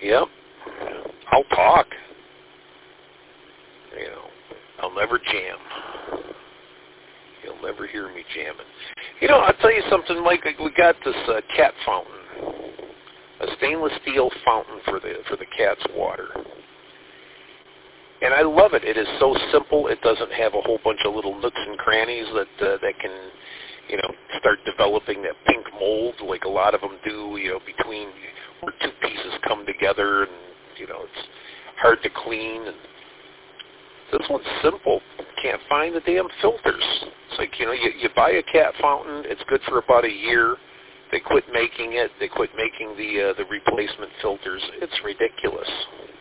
Yep. I'll talk. I'll never jam. You'll never hear me jamming. I'll tell you something, Mike. We got this cat fountain, a stainless steel fountain for the cat's water. And I love it. It is so simple. It doesn't have a whole bunch of little nooks and crannies that can, start developing that pink mold like a lot of them do, between where two pieces come together, and, it's hard to clean. And this one's simple. Can't find the damn filters. It's like, you buy a cat fountain. It's good for about a year. They quit making it. They quit making the replacement filters. It's ridiculous.